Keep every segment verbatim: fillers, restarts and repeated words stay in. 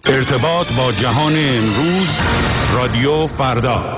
ارتباط با جهان امروز، رادیو فردا.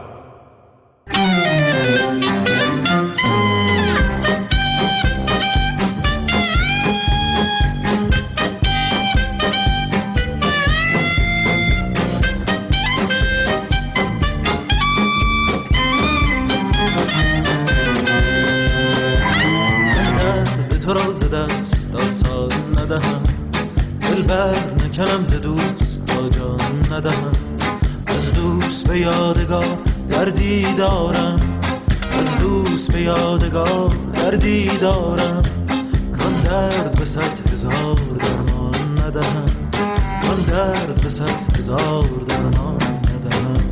تو را ز دست آسان ندهم، دلبر نکنم ز دوست تا جان ندهم. از دوست به یادگار دردی دارم، از دوست به یادگار دردی دارم. کان درد به صد هزار درمان ندهم، کان درد به صد هزار درمان ندهم.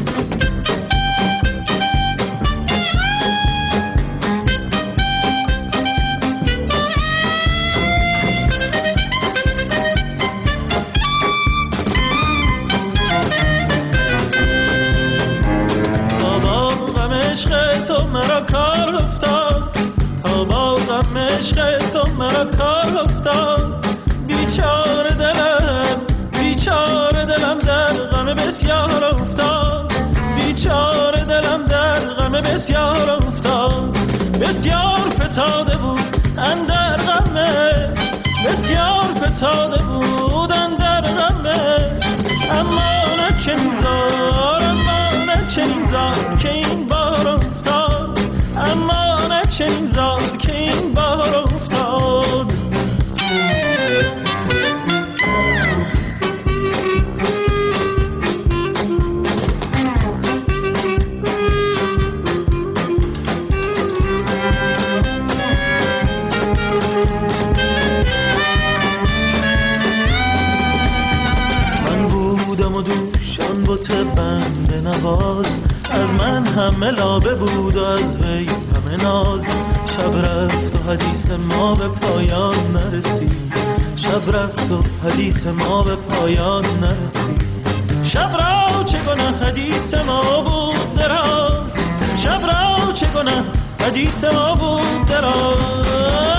مرا کار افتاد، تا با غم عشق تو مرا کار افتاد. بیچاره دلم، بیچاره دلم در غم بسیار افتاد، بیچاره دلم در غم بسیار افتاد. بسیار فتاده بود اندر غمه، بسیار فتاده بود اندر غمه. اما نه چنین زار، اما نه چنین زار که این بار افتاد، اما نه چنین زار که این بار افتاد. من بودم و دوشان بت بنده نواز، از من همه لابه بود و از وی همه ناز. شب رفت و حدیث ما به پایان نرسید، شب رفت و حدیث ما به پایان نرسید. شب را چه گناه حدیث ما بود دراز، شب را چه گناه حدیث ما بود دراز.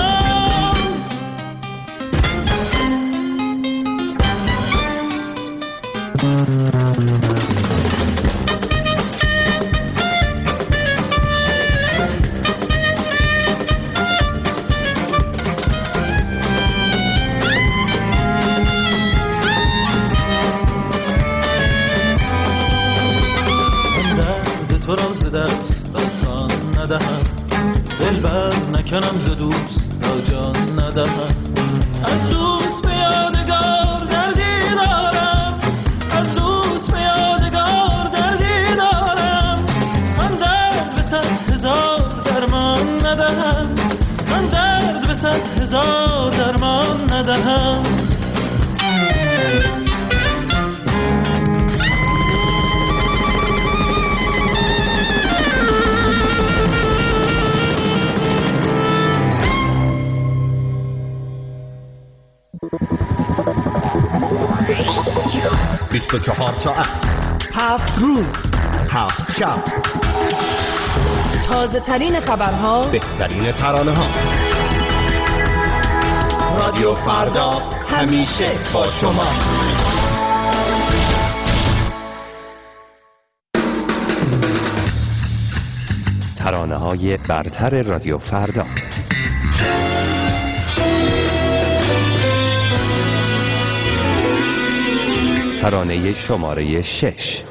تو را ز دست آسان ندهم، دلبر نکنم ز دوست تا جان ندهم. از دوست به یادگار دردی دارم، از دوست به یادگار دردی دارم. من درد به صد هزار درمان ندهم، من درد به صد هزار درمان ندهم. بیست و چهار ساعت، هفت روز، هفت شب، تازه ترین خبرها، بهترین ترانه ها. رادیو فردا همیشه با شما. ترانه های برتر رادیو فردا. ترانه شماره شش.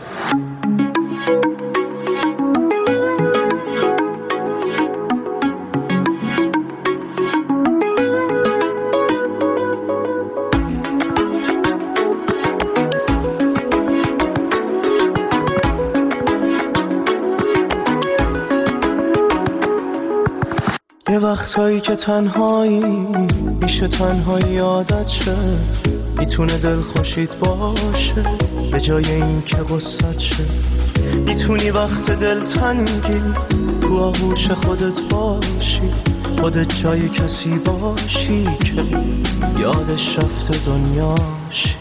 یه وقتایی که تنهایی میشه تنهایی عادت شه، میتونه دل خوشید باشه به جای این که غصت شه. میتونی وقت دل تنگی تو آغوش خودت باشی، خودت جای کسی باشی که یادش رفته دنیاشی.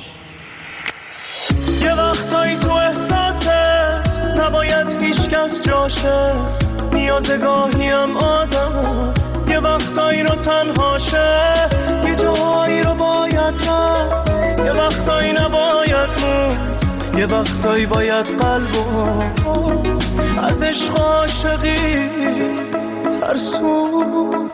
یه وقتایی تو احساست نباید هیچ کس جاشه، نیازه گاهی هم آدم یه وقتایی رو تنهاشه، یه جایی رو باید رفت، یه وقتایی یه وقتایی باید قلبو از عشق عاشقی ترسون.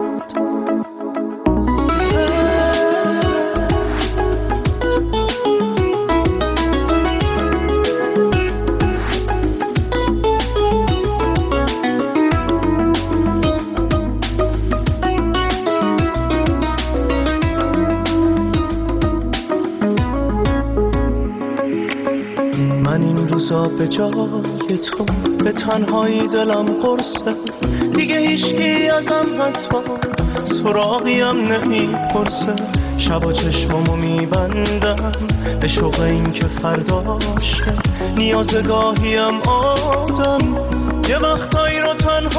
به جای تو به تنهایی دلم قرصه، دیگه هیچکی ازم حتی سراغیم نمیپرسه. شبا چشمامو میبندم به شوق این که فرداشه، نیازگاهیم آدم یه وقتایی رو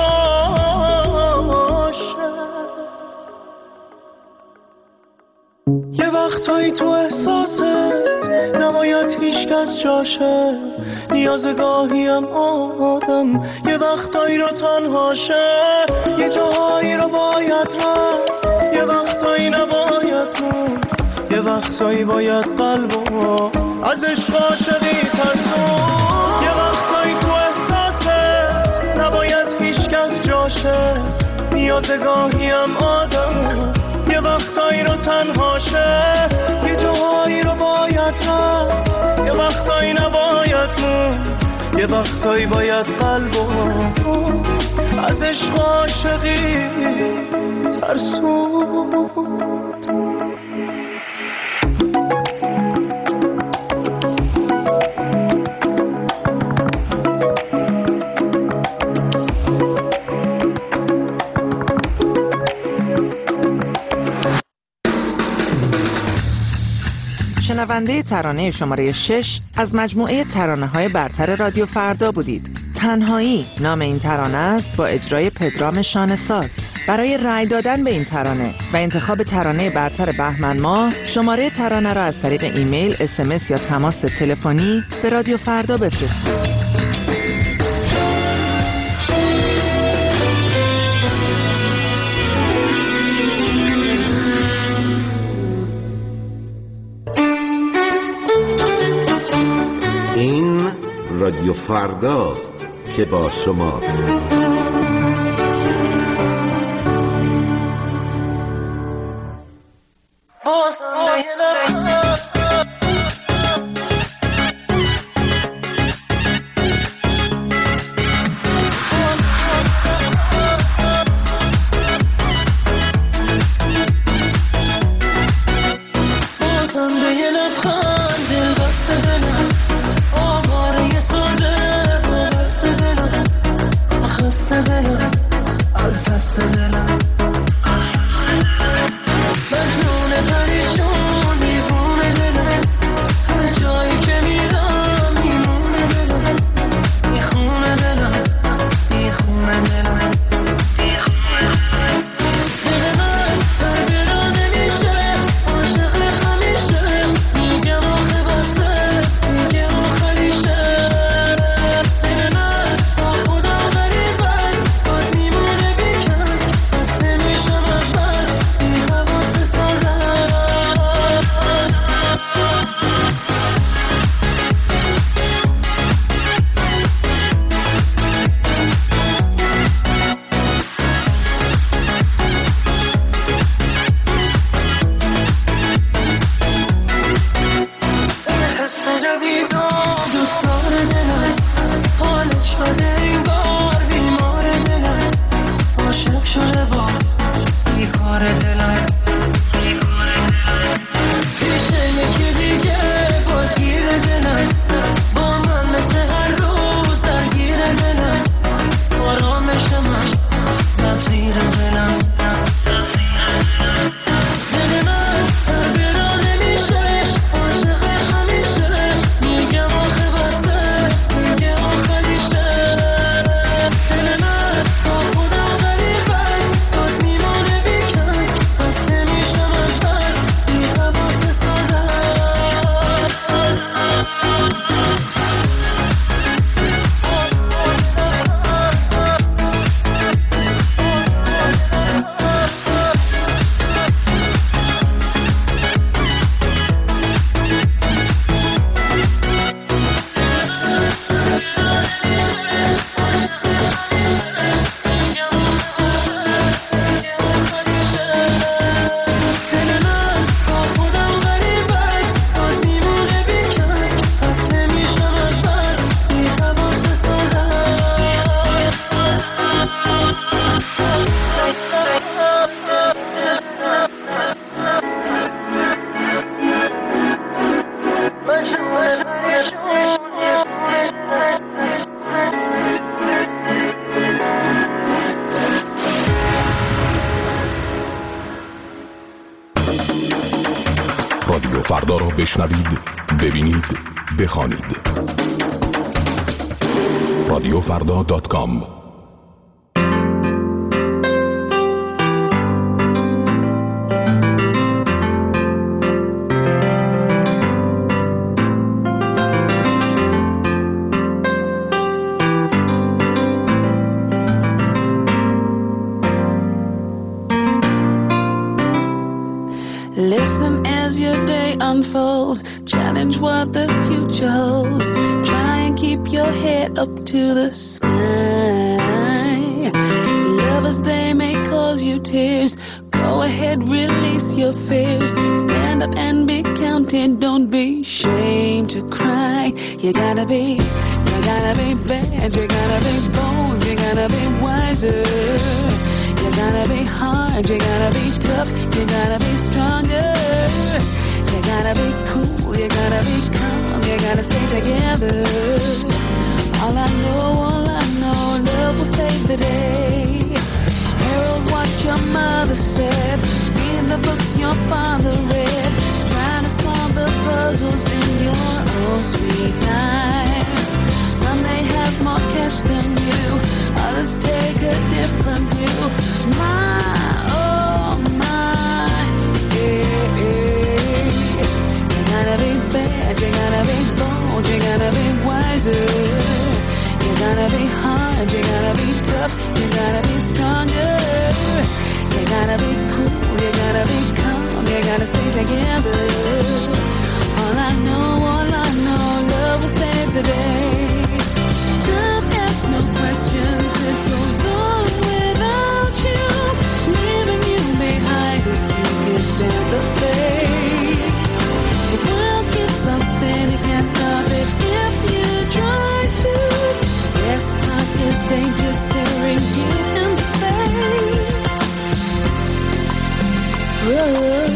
تنهاشه. یه وقتایی تو احساست نباید هیچ کس جاشه، نیازگاهیم آدم یه وقتایی رو تنهاشه. یه جاهایی رو باید رفت، یه وقتایی نباید موند، یه وقتایی باید قلبو از عشق عاشقی ترسون. یه وقتایی تو احساست نباید هیچ کس جاشه، نیازگاهیم آدم یه وقتایی رو تنهاشه. یه جاهایی رو باید رفت، یه وقتایی نباید موند، یه وقتایی باید قلبو از عشق عاشقی ترسون. شنونده ترانه شماره شش از مجموعه ترانه‌های برتر رادیو فردا بودید. تنهایی نام این ترانه است با اجرای پدرام شانه‌ساز. برای رأی دادن به این ترانه و انتخاب ترانه برتر بهمن ماه، شماره ترانه را از طریق ایمیل، اس ام اس یا تماس تلفنی به رادیو فردا بفرستید. رادیو فرداست که با شماست. میگه فردا را بشنوید، ببینید، بخوانید. رادیو فردا دات کام. Listen as your day unfolds, challenge what the future holds, try and keep your head up to the sky. Lovers, they may cause you tears, go ahead, release your fears, stand up and be counted, don't be ashamed to cry. You gotta be, you gotta be bad, you gotta be bold, you gotta be wiser. You gotta be hard, you gotta be tough, you gotta be stronger. You gotta be cool, you gotta be calm, you gotta stay together. All I know, all I know, love will save the day. Herald what your mother said, read the books your father read, trying to solve the puzzles in your own sweet time. Some may have more cash than you, others take a different view. My, oh my, yeah, yeah. You gotta be bad, you gotta be bold, you gotta be wiser. You gotta be hard, you gotta be tough, you gotta be stronger. You gotta be cool, you gotta be calm, you gotta stay together. All I know, all I know, love will save the day. Time asks no questions, it goes on without you, leaving you behind if you can stand the pain. The world gets unsteady, you can't stop it if you try to. Yes, life is dangerous, staring you in the face. Whoa.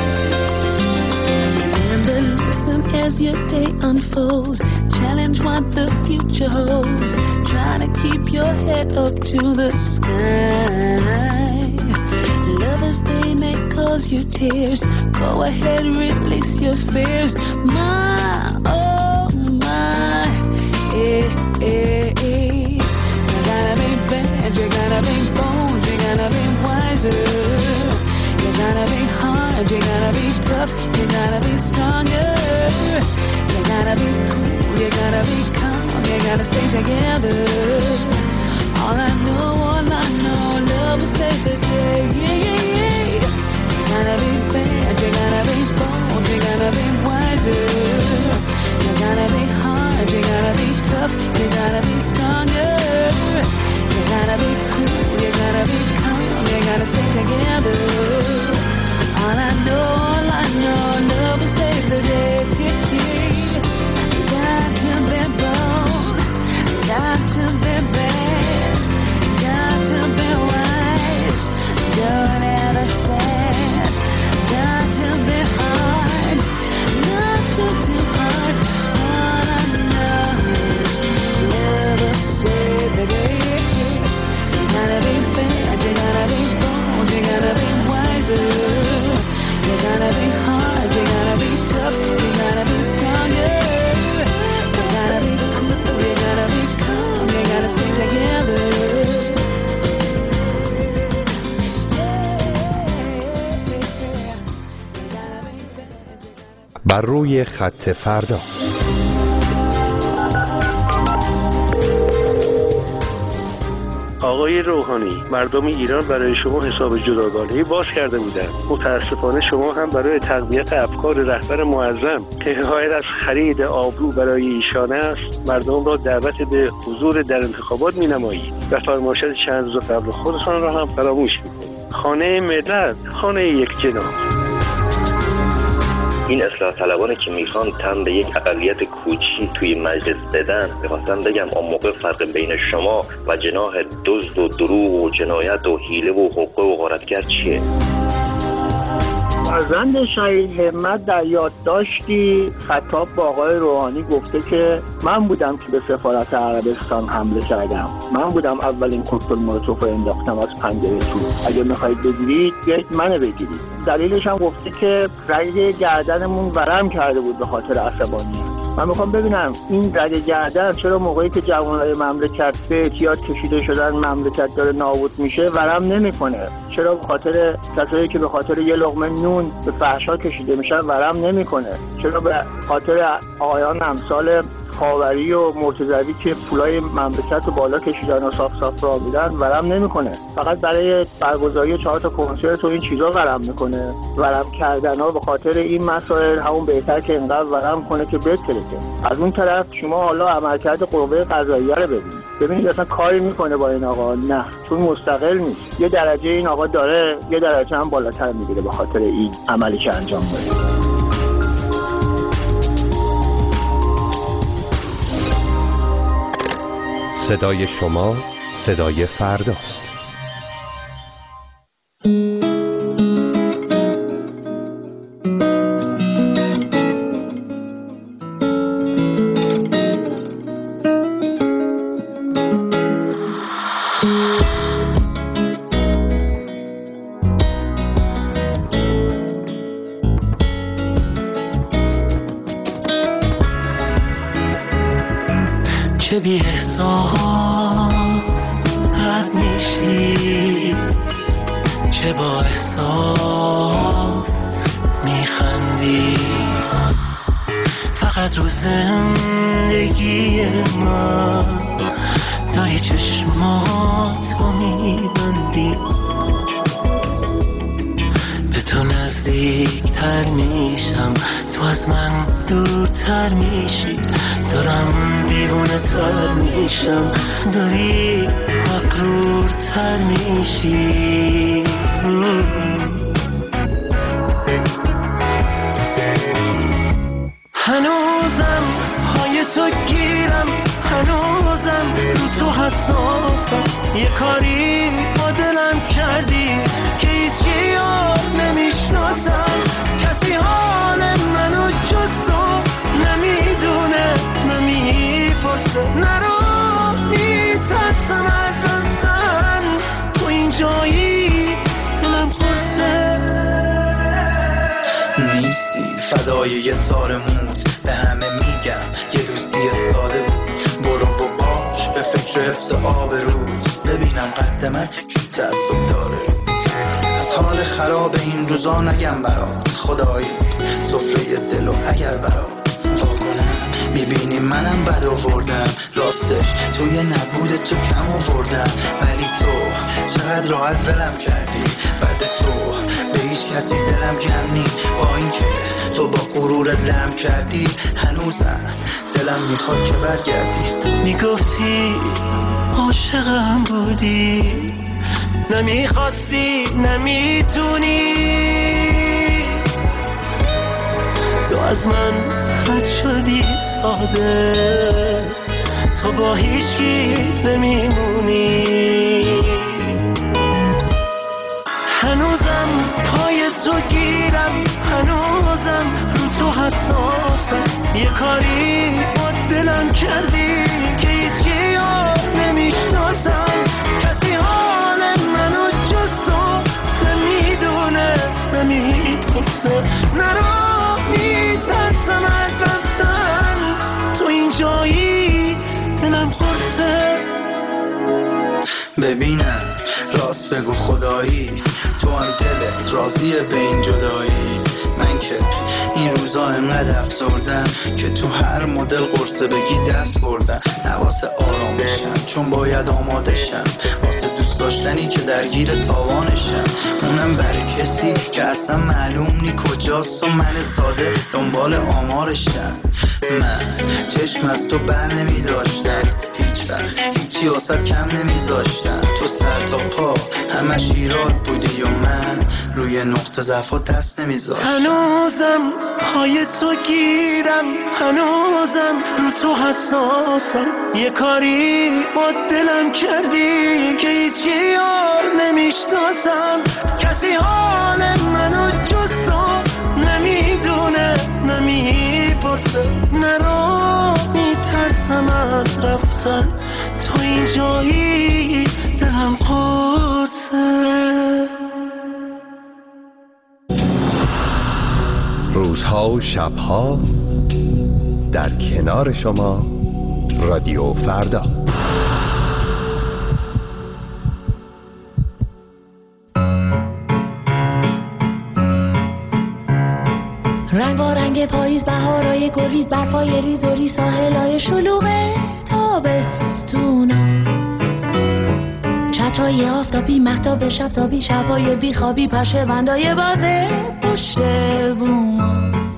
Remember, listen as your day unfolds, challenge what the future holds, try to keep your head up to the sky. Lovers, they may cause you tears, go ahead, release your fears. My, oh my, eh, eh, eh. You gotta be bad, you gotta be bold, you gotta be wiser. You gotta be hard, you gotta be tough, you gotta be stronger. You gotta be cool, you gotta be calm, you gotta stay together. All I know, all I know, love will save the day. Yeah, yeah, yeah. You gotta be bad, you gotta be bold, you gotta be wiser. You gotta be hard, you gotta be tough, you gotta be stronger. You gotta be cool, you gotta be calm, you gotta stay together. All I know, all I know, love will save the day. Yeah, yeah. You got to be bold, you got to be bad, you got to be wise, don't ever sad. Got to be hard, not too, too hard. All I know is love will save the day. You gotta be bad, you gotta be bold, you gotta be wiser. You gotta be hard, you gotta be tough, you gotta be stronger. You gotta be cool, you gotta be calm, you gotta stay together. بر روی خط فردا. آقای روحانی، مردم ایران برای شما حساب جداگانه‌ای باز کرده بودند. متاسفانه شما هم برای تقویت افکار رهبر معظم که حمایت از خرید آبرو برای ایشان است، مردم را دعوت به حضور در انتخابات می‌نمایید و فرمایشات چند روز قبل خودتان را هم فراموش می‌کنید. خانه ملت، خانه یک جناح. این اصلاح طلبانی که میخوان تن به یک اقلیت کوچی توی مجلس بدن، میخواستم بگم اون موقع فرق بین شما و جناح دزد و دروغ و جنایت و حیله و حقوق و غارتگر چیه؟ فرزند شهید همت در یادداشتی خطاب با آقای روحانی گفته که من بودم که به سفارت عربستان حمله کردم، من بودم اولین کوکتل مولوتوف رو انداختم از پنجره تو، اگه میخواید بگیرید بیایید منو بگیرید. دلیلش هم گفته که رگ گردنمون ورم کرده بود به خاطر عصبانیت. من میخوام ببینم این رگ گردن چرا موقعی که جوانای مملکت به اعتیاد کشیده شدن، مملکت داره نابود میشه، ورم نمیکنه؟ چرا به خاطر کسایی که به خاطر یه لقمه نون به فحشا کشیده میشن ورم نمیکنه؟ چرا به خاطر آقایان امثال خاوری و مرتضوی که پولای مملکت رو بالا کشیدن و صاف صاف راه میدن ورم نمیکنه؟ فقط برای برگزاری چهار تا کنسرت و این چیزا ورم میکنه. ورم کردن ها به خاطر این مسائل همون بهتر که اینقدر ورم کنه که بترکه. از اون طرف شما حالا عملکرد قوه قضاییه رو ببینید، ببینید اصلا کاری میکنه با این آقا؟ نه، چون مستقل نیست. یه درجه این آقا داره، یه درجه هم بالاتر میگیره به خاطر این عملی که انجام میده. صدای شما صدای فرداست. چه بی احساس رد میشی، چه با احساس میخندی، فقط رو زندگی من داری چشماتو میبندی، به تو نزدیکتر میشم، تو از من دورتر میشی، دارم دیوونه تر میشم، داری مغرورتر میشی. هنوزم پای تو گیرم، هنوزم رو تو حساسم، یه کاری با دلم کردی که هیچکی یار نمیشناسم، کسی حال منو جز تو نمیدونه، نمیپرسه، نرو میترسم از رفتن، تو این جایی دلم خورسه. نیستی فدای یه تار موت، به همه میگم یه دوستی ساده بود، برو و باش به فکر حفظ آبروت، ببینم قد من کی تعصب داره روت. از حال خراب این روزا نگم برات، خدایی سفره دل و اگر برات واکنم میبینی منم بد آوردم، راستش توی نبود تو کم آوردم، ولی تو چقدر راحت ولم کردی، بعد تو به هیچ کسی دلم کم نی، با اینکه تو با غرورت لم کردی، هنوزم دلم میخواد که برگردی. میگفتی عاشقم بودی، نمیخواستی، نمیتونی، تو از من رد شدی ساده، تو با هیچکی نمیمونی. هنوزم پای تو گیرم، هنوزم رو تو حساسم، یه کاری با دلم کردی که هیچکی یار نمیشناسم، کسی حال منو جز تو نمیدونه، نمیپرسه، نرو میترسم از رفتن، تو این جایی دلم خورسه. ببینم راست بگو خدایی، تو هم دلت راضیه به این جدایی؟ من که این روزا انقدر افسردم که تو هر مدل قرصه بگی دست بردم، نواسه آرامشم چون باید آمادشم، واسه دوست داشتنی که درگیر تاوانشم، اونم برای کسی که اصلا معلوم نی کجاست و من ساده دنبال آمارشم. من چشم از تو بر نمی داشتم، هیچ وقت هیچی واسه کم نمی زاشتم، تو سر تا پا همش ایراد بودی و من روی نقطه ضعفا دست نمی زاشتم. هنوزم پای تو گیرم، هنوزم رو تو حساسم، یه کاری با دلم کردی که هیچی یار نمیشناسم، کسی حال منو جز تو بزن تو این جایی دلم قرصه. روزها و شبها در کنار شما رادیو فردا. رنگ و رنگ پاییز، بهارای گلریز، برفای ریز و ریز، ساحلای شلوغ تابستونا، چترای آفتابی، مهتاب شبتابی، شبای بیخوابی، پشه بندای بازه پشت بوما،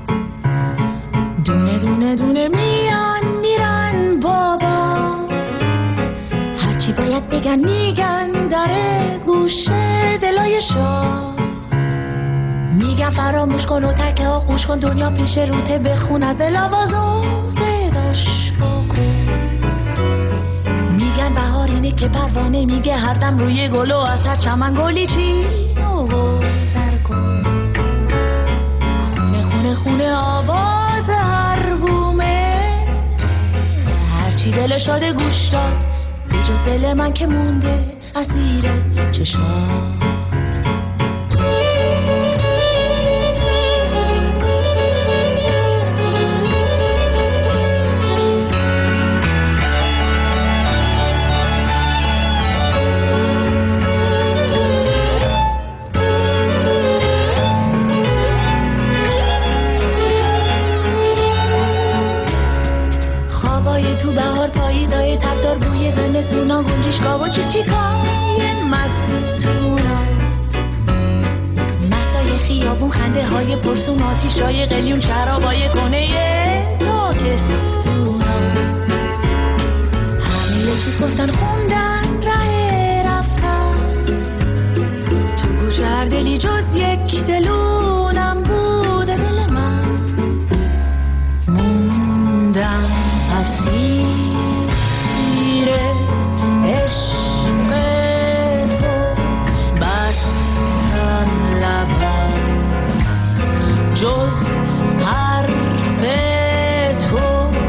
دونه دونه دونه میان میرن بابا، هرچی باید بگن میگن داره گوشه دلای شاه، میگن فراموش کن و ترک آغوش کن، دنیا پیش روته بخوند بلاواز و صداش بکن، میگن بهار اینه که پروانه میگه هر دم روی گل و از هر چمن گلی چین و سر کن، خونه خونه خونه آواز هر بومه، هرچی دل شاده گوش داد به جز دل من که مونده اسیر چشمات. تو بهار پاییزای تبدار، بوی زمستونا، گنجشگاه و چیچیکای مستونا، مسای خیابون، خنده های پرسون، آتیشای قلیون، شرابای کنه تاکستونا، همه یه چیز گفتن خوندن ره رفتن، تو گوش هر دلی جز یک دلونم بوده دل من، موندم اسیر عشق تو، بستم لبم جز حرف تو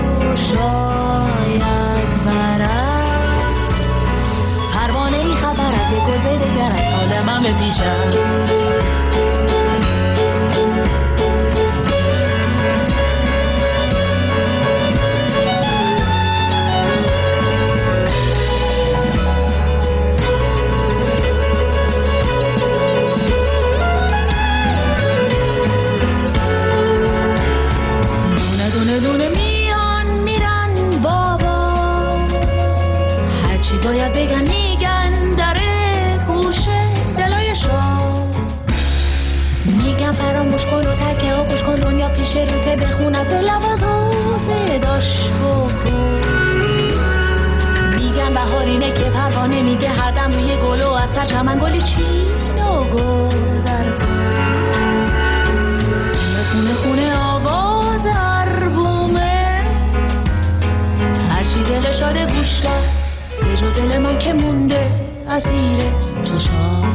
شاید برم، پروانه ای خبر از یک گل بدگر از حال من بپیشم، باید بگن میگن داره گوشه دلای شاه، میگن فراموش کن و ترکه ها گوش کن، دنیا پیش روته بخوند به لواز و صداش بکن، میگن بهار اینه که پروانه میگه هر دم روی گل و از سر چمن گلی چین و گذر کن، خونه خونه آواز هر بومه، هرچی دل شاده گوش داد به جز دل من که مونده اسیر چشمات.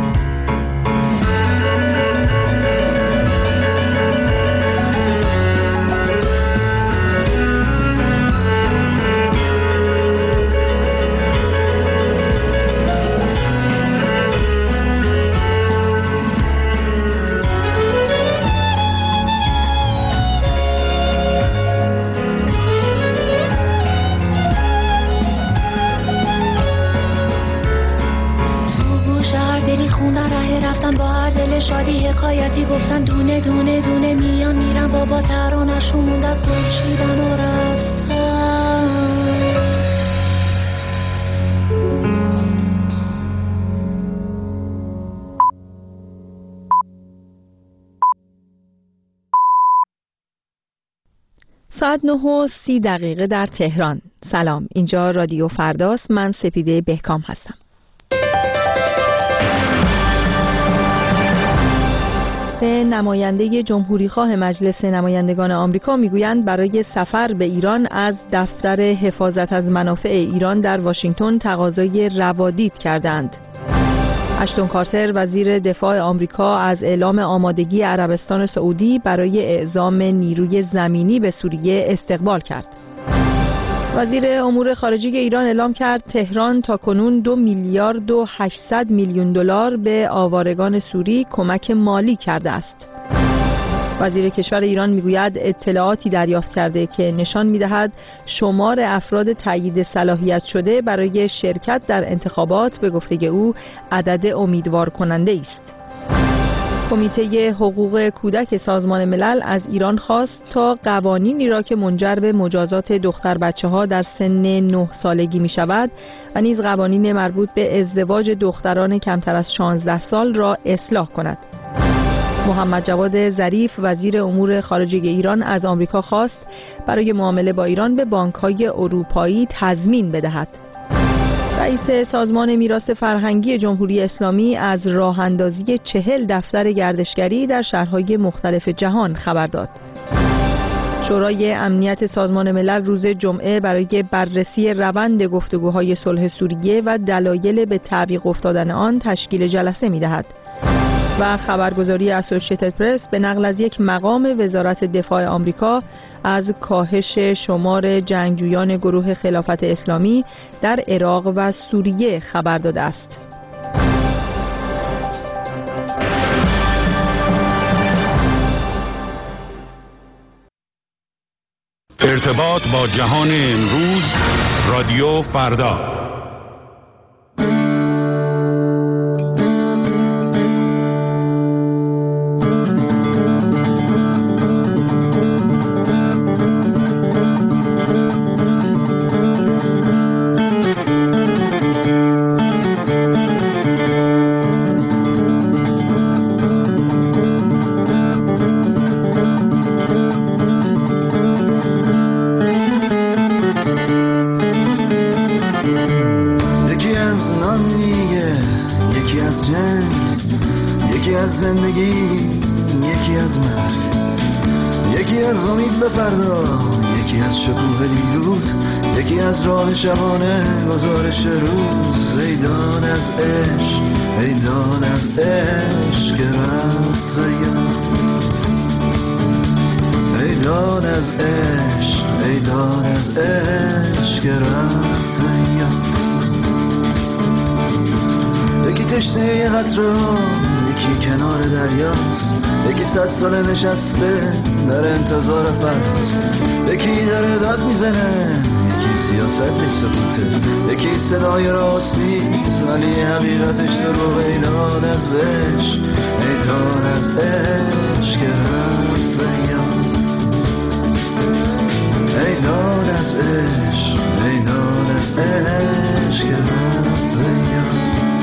شادی حکایتی گفتن دونه دونه دونه میان میرن بابا، ترانه‌شون موند از گل چیدن و رفتن. ساعت نه و سی دقیقه در تهران. سلام، اینجا رادیو فرداست. من سپیده بهکام هستم. سه نماینده جمهوریخواه مجلس نمایندگان آمریکا میگویند برای سفر به ایران از دفتر حفاظت از منافع ایران در واشنگتن تقاضای روادید کردند. اشتون کارتر وزیر دفاع آمریکا از اعلام آمادگی عربستان سعودی برای اعزام نیروی زمینی به سوریه استقبال کرد. وزیر امور خارجه ایران اعلام کرد تهران تاکنون دو میلیارد و هشتصد میلیون دلار به آوارگان سوری کمک مالی کرده است. وزیر کشور ایران میگوید اطلاعاتی دریافت کرده که نشان میدهد شمار افراد تایید صلاحیت شده برای شرکت در انتخابات به گفته او عدد امیدوار کننده است. کمیته حقوق کودک سازمان ملل از ایران خواست تا قوانینی را که منجر به مجازات دختر بچه ها در سن نه سالگی می شود و نیز قوانین مربوط به ازدواج دختران کمتر از شانزده سال را اصلاح کند. محمد جواد ظریف وزیر امور خارجه ایران از آمریکا خواست برای معامله با ایران به بانک‌های اروپایی تضمین بدهد. رئیس سازمان میراث فرهنگی جمهوری اسلامی از راه اندازی چهل دفتر گردشگری در شهرهای مختلف جهان خبر داد. شورای امنیت سازمان ملل روز جمعه برای بررسی روند گفتگوهای صلح سوریه و دلایل به تعویق افتادن آن تشکیل جلسه می‌دهد. و خبرگزاری اسوسییتد پرس به نقل از یک مقام وزارت دفاع آمریکا از کاهش شمار جنگجویان گروه خلافت اسلامی در عراق و سوریه خبر داده است. ارتباط با جهان امروز، رادیو فردا. شبانه گزارش روز ایدان از عشق ایدان از عشق رفت زیاد ایدان از عشق ایدان از عشق رفت زیاد یکی تشنه یه قطره ها یکی کنار دریاست یکی صد ساله نشسته در انتظار فرس یکی داره داد میزنه سیاست میسکوته یکی صدای راست نیست ولی حقیقتش رو ایدان از عشق ایدان از عشق رفت زیاد ایدان از عشق ایدان از عشق رفت زیاد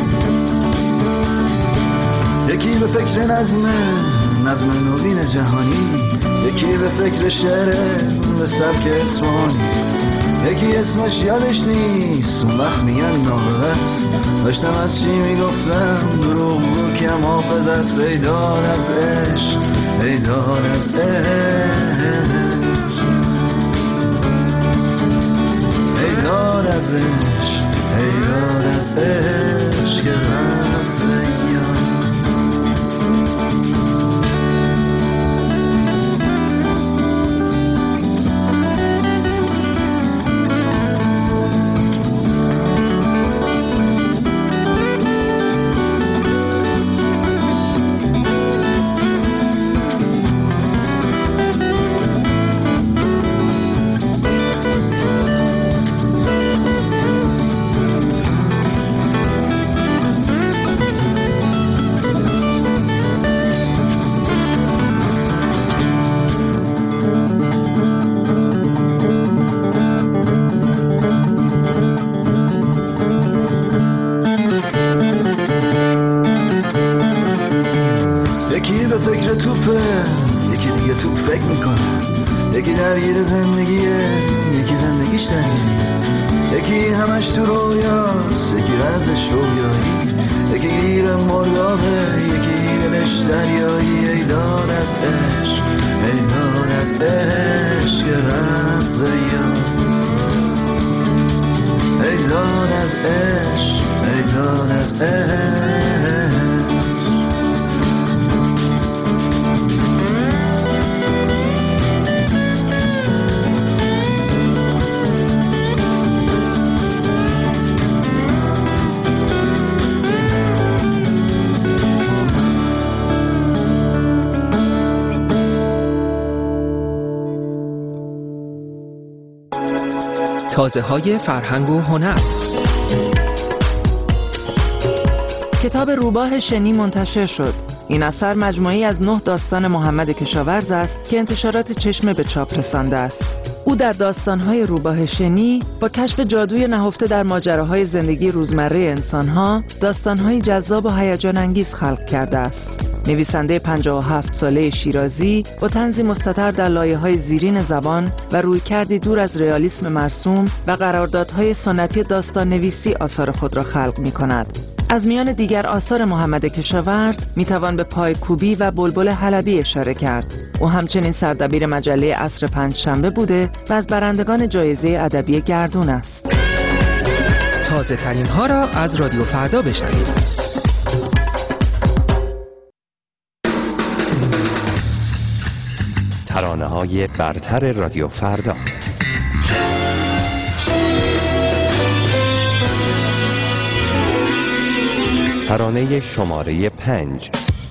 یکی به فکر نظمه نظم نوین جهانی یکی به فکر شعره به سبک اصفهانی یکی اسمش یادش نیست اون وقت میگن نابغه است داشتم از چی میگفتم دروغ بود که حافظ است ایدان از عشق ایدان از عشق ایدان از عشق ایدان از عشق رفت زیاد تازه‌های فرهنگ و هنر. کتاب روباه شنی منتشر شد. این اثر مجموعی از نه داستان محمد کشاورز است که انتشارات چشمه به چاپ رسانده است. او در داستان‌های روباه شنی با کشف جادوی نهفته در ماجراهای زندگی روزمره انسان‌ها، داستان‌های جذاب و هیجان انگیز خلق کرده است. نویسنده پنجاه و هفت ساله شیرازی با طنزی مستتر در لایه‌های زیرین زبان و رویکردی دور از رئالیسم مرسوم و قراردادهای سنتی داستان نویسی آثار خود را خلق می‌کند. از میان دیگر آثار محمد کشاورز میتوان به پایکوبی و بلبل حلبی اشاره کرد. او همچنین سردبیر مجله عصر پنجشنبه بوده و از برندگان جایزه ادبی گردون است. تازه ترین ها را از رادیو فردا بشنوید. ترانه های برتر رادیو فردا. ترانه شماره پنج.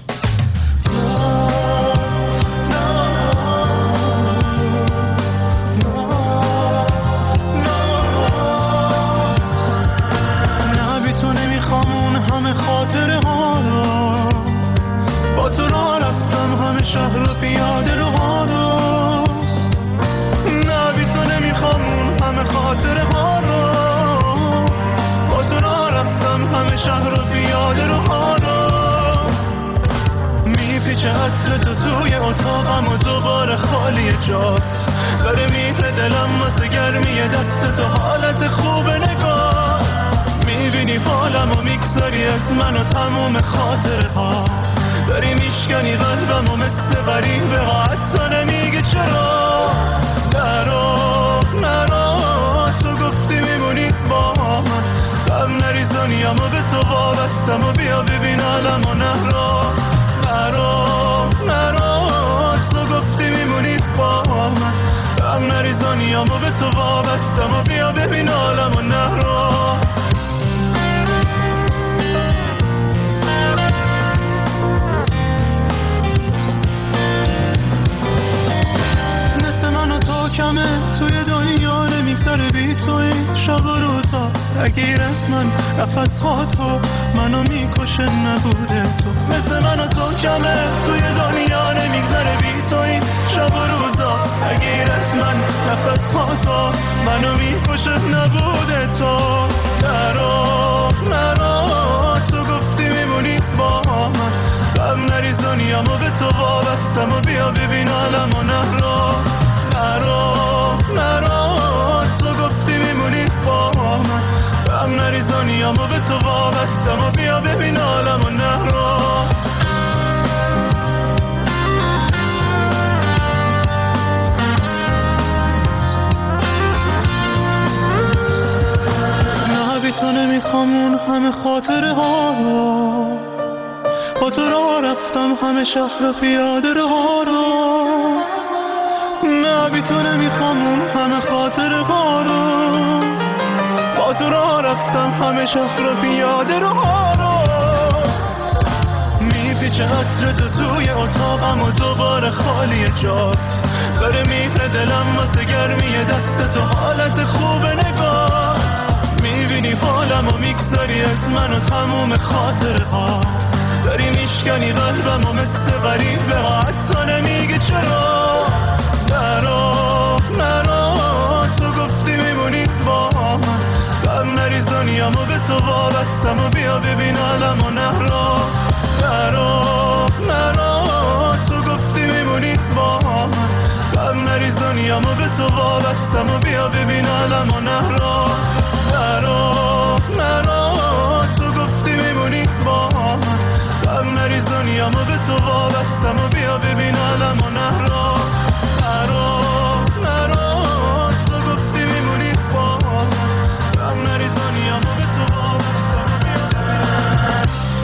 نه بی تو نمیخوام اون همه خاطره ها رو، با تو را رفتم همه شهر و پیاده رو ها رو. نه بی تو نمیخوام اون همه خاطره ها رو، با تو را رفتم همه شهر و پیاده رو ها رو. میپیچه عطر تو توی اتاقم و دوباره خالی جات، داره میره دلم واسه گرمی دست تو، حالت خوب نگاه. میبینی حالم و میگذاری از من و تموم خاطره ها، داری میشکنی قلبم و مثل غریبه ها، حتی نمیگی چرا. نرو نرو تو گفتی میمونی با من، غم نریزانیم و به تو وابستم و بیا ببین علم و نهرو. نرو نرو تو گفتی میمونی با من، غم نریزانیم و به تو وابستم و بیا ببین علم و نهرو. کمه توی دنیا نمیگذره بی توی شب و روزا، اگه از من نفس ها تو منو میکشه نبوده تو. مثل من و تو کمه توی دنیا نمیگذره بی توی شب و روزا، اگه از من نفس ها تو منو میکشه نبوده تو. نرو نرو تو گفتی میمونی با من، غم نریزانیم و به تو وابستم و بیا ببین علم و نهرو. نرو نرو تو گفتی میمونی با من، غم نریزانیم و به تو وابستم و بیا ببین عالم و نهرو. نه بی تو نمیخوام اون همه خاطره ها رو، با تو را رفتم همه شهر و پیاده رو ها رو. نه بی تو نمیخوام اون همه خاطره ها رو، با تو را رفتم همه شهر و پیاده رو ها رو. میپیچه عطر تو توی اتاقم و دوباره خالی جات، داره میره دلم واسه گرمی دست تو، حالت خوب نگاه. میبینی حالم و میگذاری از من و تموم خاطره ها، داری میشکنی قلبم و مثل غریبه ها، حتی نمیگی چرا. نرو نرو تو گفتی میمونی با من، غم نریزانیم و به تو وابستم و بیا ببین علم و نهرو. نرو نرو تو گفتی میمونی با من، غم نریزانیم و به تو وابستم و بیا ببین علم و نهرو. نرو نرو تو گفتی میمونی با من، غم نریزانیم و به تو وابستم و بیا ببین علم و نهرو. نرو نرو تو گفتی میمونی با من، غم نریزانیم و به تو وابستم و بیا ببین.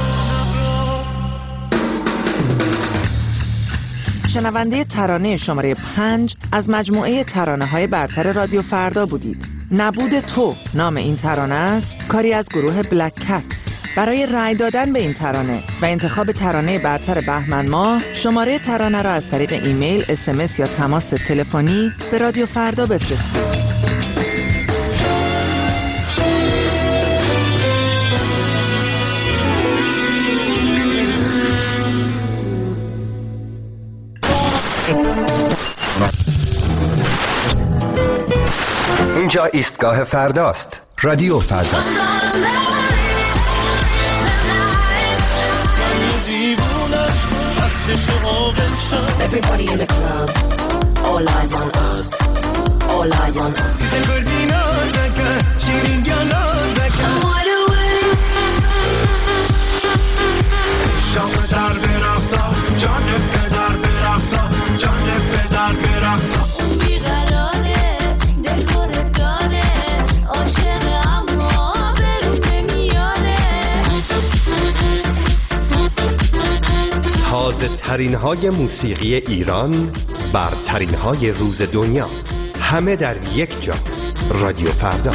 شنونده ترانه شماره پنج از مجموعه ترانه های برتر رادیو فردا بودید. نبود تو نام این ترانه است، کاری از گروه بلک کتس. برای رأی دادن به این ترانه و انتخاب ترانه برتر بهمن ماه، شماره ترانه را از طریق ایمیل، اس ام اس یا تماس تلفنی به رادیو فردا بفرستید. اینجا ایستگاه فرداست. رادیو فردا. Everybody in the club, all eyes on us, all eyes on us. تازه ترین های موسیقی ایران، برترین های روز دنیا، همه در یک جا. رادیو فردا.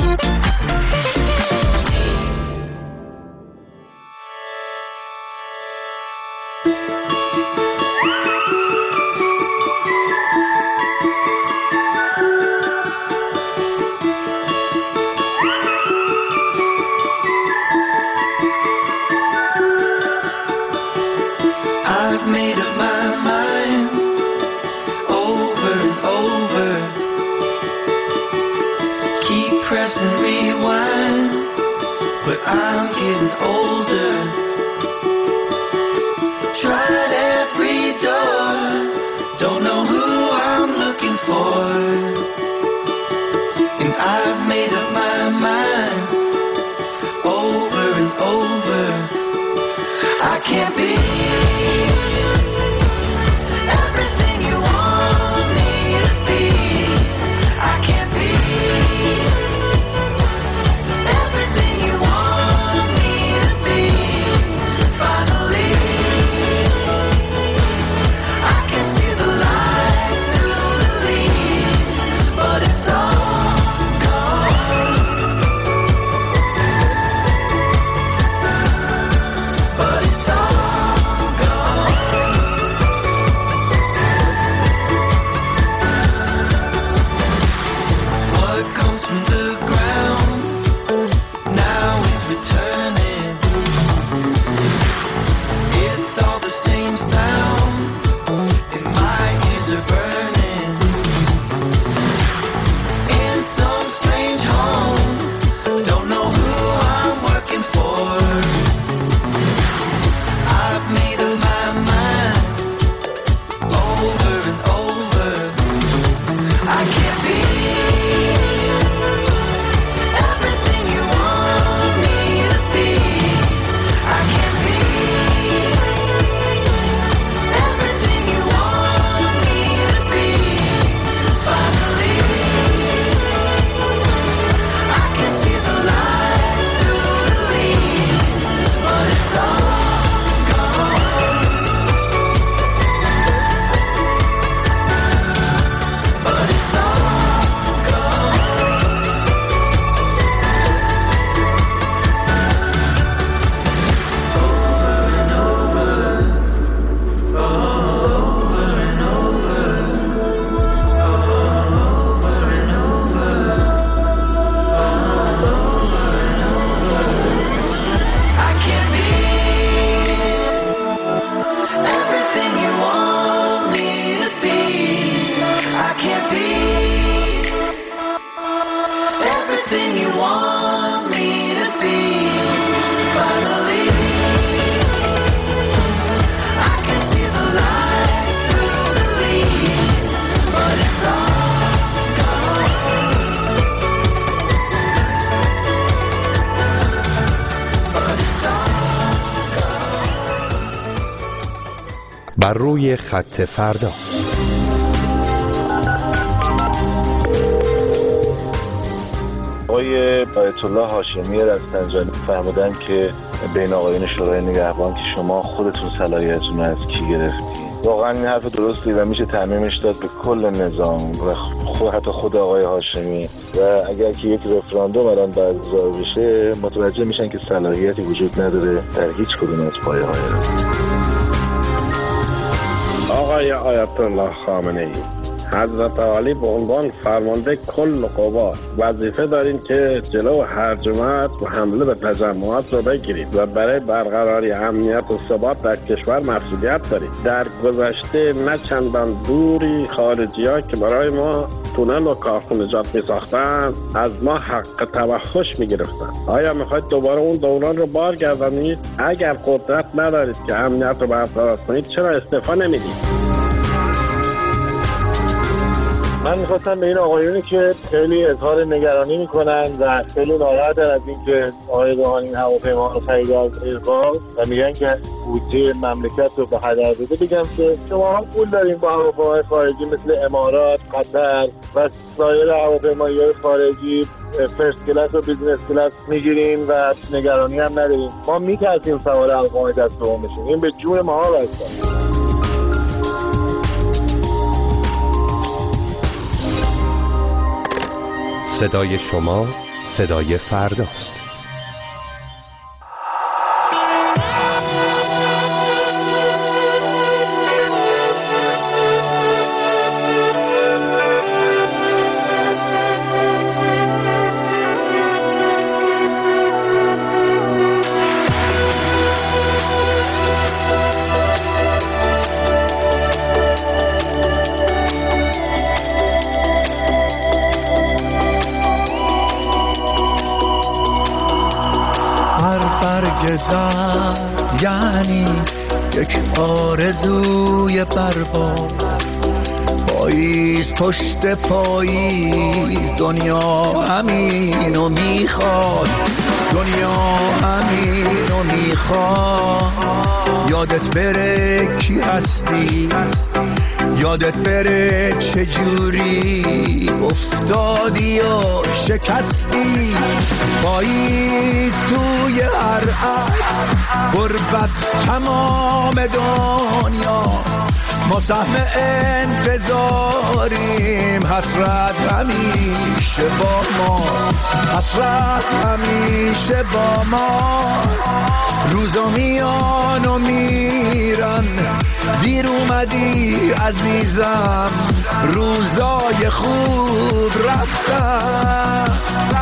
بر روی خط فردا. آقای آیت الله هاشمی رفسنجانی فرمودن که بین آقایان شورای نگهبان که شما خودتون صلاحیتتون رو از کی گرفتین. واقعا این حرف درستی و میشه تعمیمش داد به کل نظام و خود حتی خود آقای هاشمی و اگر که یک رفراندوم الان برگزار بشه متوجه میشن که صلاحیتی وجود نداره در هیچ کدوم از پایه‌های آقای آیت الله خامنه ای حضرت عالی به عنوان فرمانده کل قوا وظیفه دارین که جلو هرجمت و حمله به تجمعات رو بگیرید و برای برقراری امنیت و ثبات در کشور مسئولیت دارید. در گذشته نه چندان دوری خارجی‌ها که برای ما تونل و کارخانجات می ساختن از ما حق توحش می گرفتن. آیا میخواید دوباره اون دوران رو بازگردانید؟ اگر قدرت ندارید که امنیت رو برقرار کنید چرا استعفا نمیدید؟ من میخواستم به این آقایونی که خیلی اظهار نگرانی میکنن و خیلی ناراحتن از اینکه آقای روحانی این هواپیما رو خرید از ایران و میگن که بودجه مملکت رو به هدر داده، بگم که شما هم پول دارین با هواپیماهای خارجی مثل امارات، قطر و سایر هواپیماهای خارجی فرست کلاس و بیزنس کلاس میگیرین و نگرانی هم ندارین. ما میترسیم سوار هواپیمای دست دوم بشیم. این به جون ما بسته. صدای شما صدای فرداست. یعنی یک آرزوی برباد، پاییز پشت پاییز دنیا همینو میخواد، دنیا همینو میخواد. یادت بره کی هستی، یادت بره چجوری افتادی یا شکستی. پاییز توی هر عکس غربت تمام دنیاست، ما سهم انتظاریم، حسرت همیشه با ما، حسرت همیشه با ماست. روزا میان و میرن، دیر اومدی عزیزم، روزای خوب رفتن.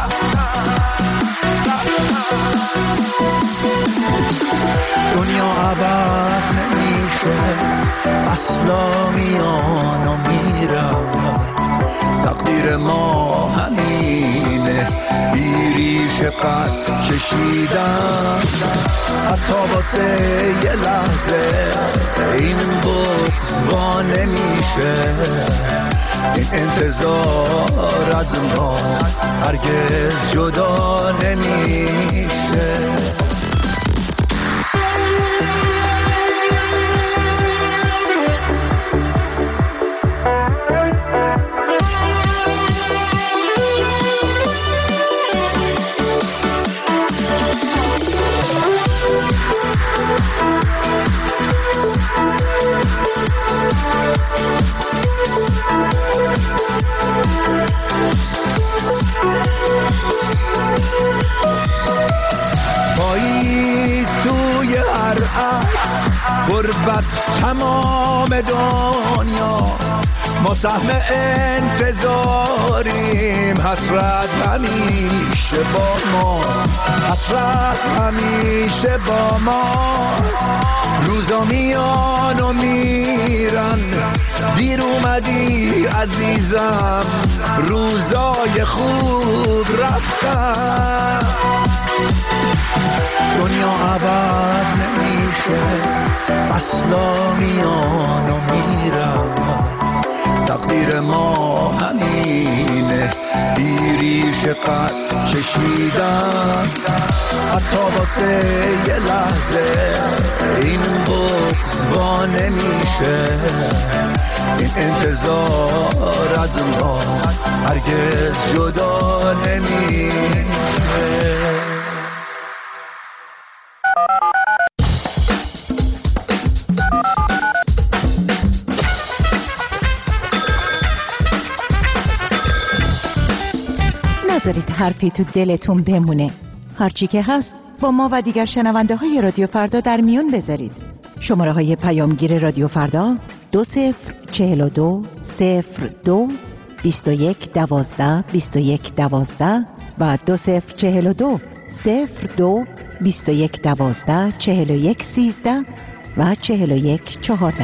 دنیا عوض نمیشه، اصلا میان و میرن، تقدیر ما همینه، بیریش قد کشیدن. حتی واسه یه لحظه این بغض وا نمیشه، این انتظار از ما هرگز جدا نمیشه. غربت تمام دنیاست، ما سهم انتظاریم، حسرت همیشه با ماست، حسرت همیشه با ماست. روزا میان و میرن، دیر اومدی عزیزم، روزای خوب رفتن. دنیا عوض نمیشه، اصلا میان و میرن، تقدیر ما همینه، بیریش قد کشیدن. حتی واسه یه لحظه این بغض وا نمیشه، این انتظار از ما هرگز جدا نمیشه. نذارید حرفی تو دلتون بمونه، هرچی که هست با ما و دیگر شنونده های رادیو فردا در میون بذارید. شماره های پیامگیر رادیو فردا دو صفر چهل و دو صفر دو بیست و یک دوازده بیست و یک دوازده و دو صفر چهل و دو صفر دو بیست و یک دوازده چهل و یک سیزده و چهل و یک چهارده.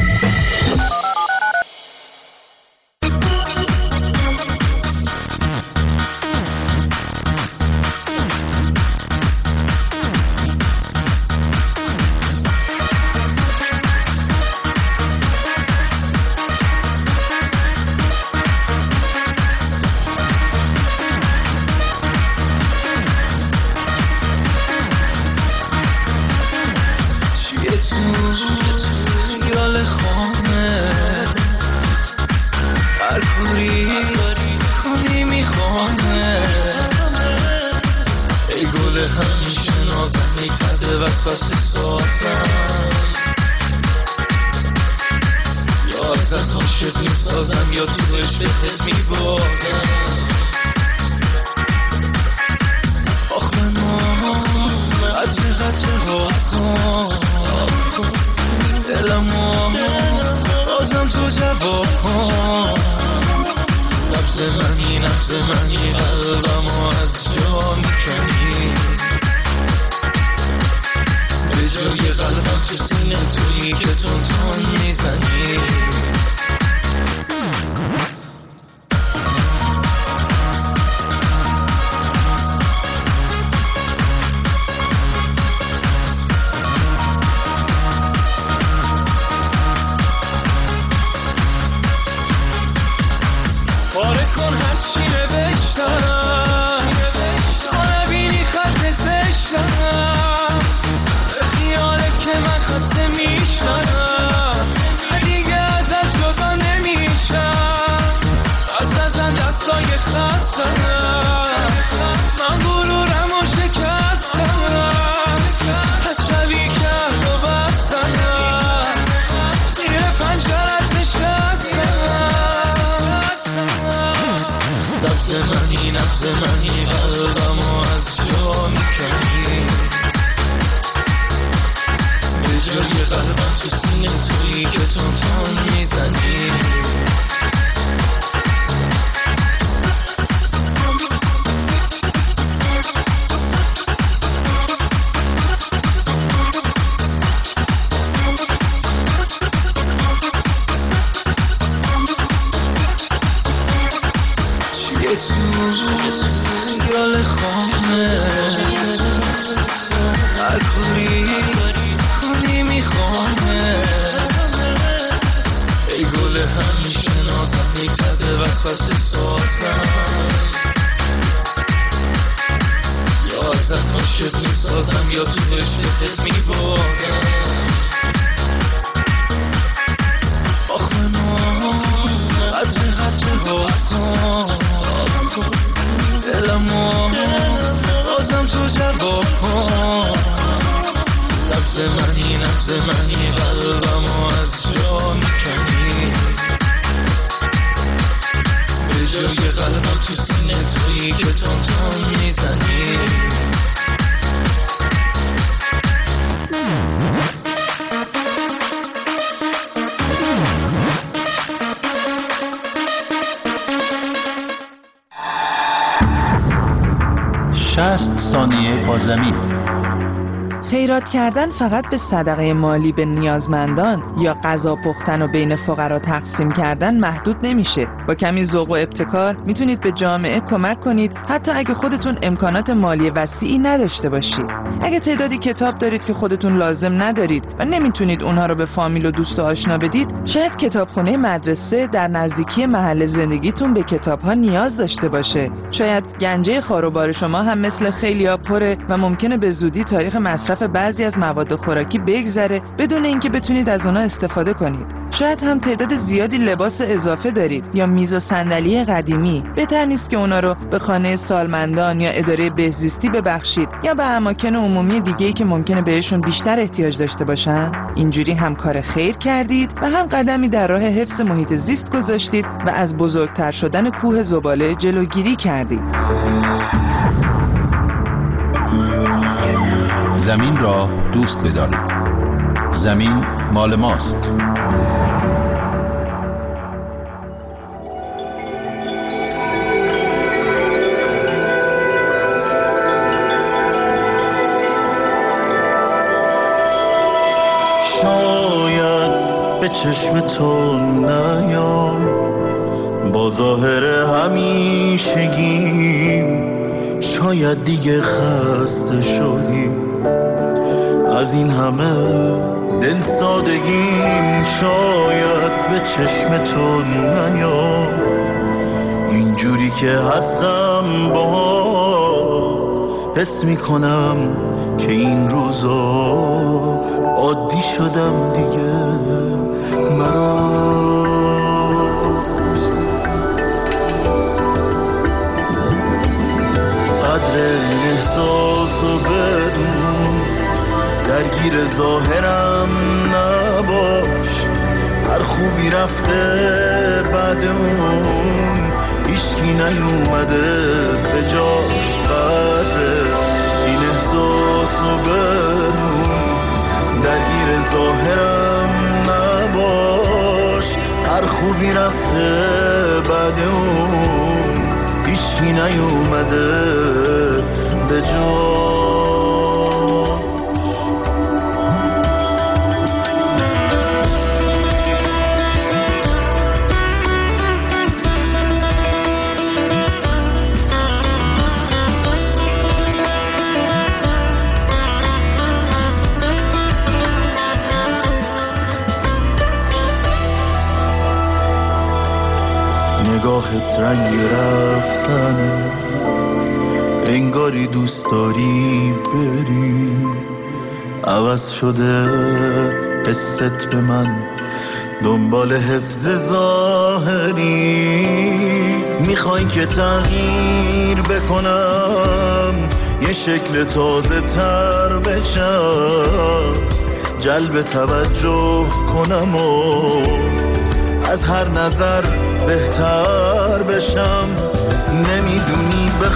شصت ثانیه با زمین. خیرات کردن فقط به صدقه مالی به نیازمندان یا غذا پختن و بین فقرا تقسیم کردن محدود نمیشه. با کمی ذوق و ابتکار میتونید به جامعه کمک کنید، حتی اگه خودتون امکانات مالی وسیعی نداشته باشید. اگه تعدادی کتاب دارید که خودتون لازم ندارید و نمیتونید اونها رو به فامیل و دوست و آشنا بدید، شاید کتابخونه مدرسه در نزدیکی محل زندگیتون به کتاب‌ها نیاز داشته باشه. شاید گنجه خاروبار شما هم مثل خیلیا پره و ممکنه به زودی تاریخ مصرف بعضی از مواد خوراکی بگذره بدون اینکه بتونید از اونها استفاده کنید. شاید هم تعداد زیادی لباس اضافه دارید یا میز و صندلی قدیمی. بهتر نیست که اونا رو به خانه سالمندان یا اداره بهزیستی ببخشید یا به اماکن عمومی دیگه‌ای که ممکنه بهشون بیشتر احتیاج داشته باشن. اینجوری هم کار خیر کردید و هم قدمی در راه حفظ محیط زیست گذاشتید و از بزرگتر شدن کوه زباله جلوگیری کردید. زمین را دوست بدارید. زمین مال ماست. چشم تو نیام، با ظاهر همیشگیم شاید دیگه خسته شدیم از این همه دل سادگیم. شاید به چشم تو نیام، اینجوری که هستم باهات حس میکنم که این روزا عادی شدم دیگه برات. قدر این احساسو بدون، درگیر ظاهرم نباش، هر خوبی رفته بعد اون هیچکی نیومده به جاش. قدر این احساسو بدون، درگیر ظاهرم نباش، هر خوبی رفته بعد اون هیچکی نیومده به جاش. نگاهت رنگ رفتن، انگاری دوست داری بری، عوض شده حست به من، دنبال حفظ ظاهری. میخوای که تغییر بکنم، یه شکل تازه تر بشم، جلب توجه کنم و از هر نظر بهتر بشم. نمیدونی به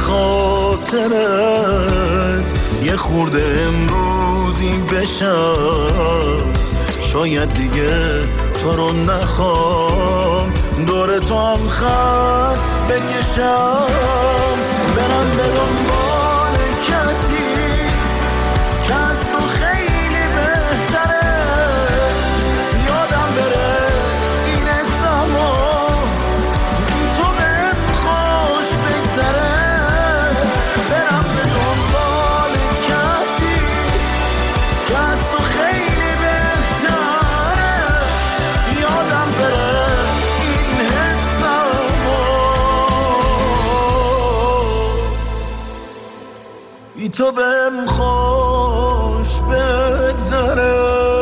خاطرت یه خورده امروزی بشم، شاید دیگه تو رو نخوام، دور تو هم خست بکشم، برم به دنبال کسی که از تو خیلی بهتره، یادم بره این زمان تو بهم خوش بگذره، برم به دنبال کسی که از تو خیلی بهتره، یادم بره این حسم بی تو بهم خوش بگذره.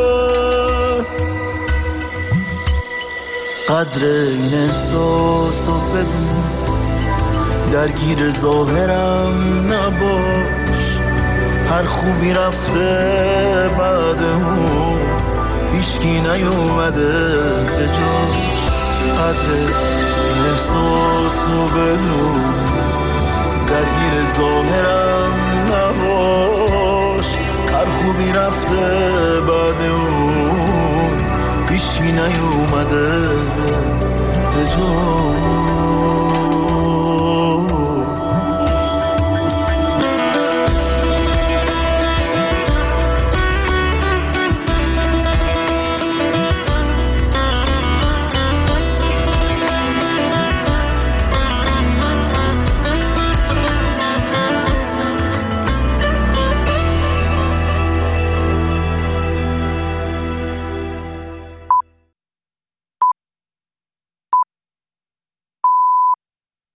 قدر این احساسو بدون، درگیر ظاهرم نباش، هر خوبی رفته بعد اون هیچکی نیومده به جاش. قدر این احساسو بدون، درگیر ظاهرم نباش، هر خوبی رفته بعد اون هیچکی نیومده به جاش.